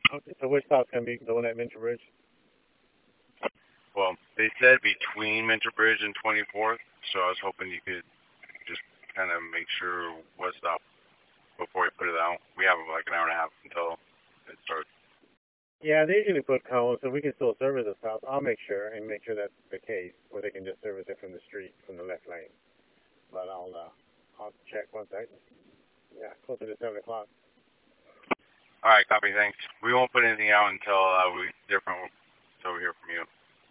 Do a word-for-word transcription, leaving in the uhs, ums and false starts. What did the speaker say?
Okay, so which stop's going to be the one at Minter Bridge? Well, they said between Minter Bridge and twenty-fourth, so I was hoping you could just kind of make sure what stop before we put it out. We have like an hour and a half until it starts. Yeah, they usually put cones, so we can still service the stops. I'll make sure and make sure that's the case, where they can just service it from the street, from the left lane. But I'll uh, I'll check once I yeah closer to seven o'clock. All right, copy. Thanks. We won't put anything out until uh, we hear from until we hear from you.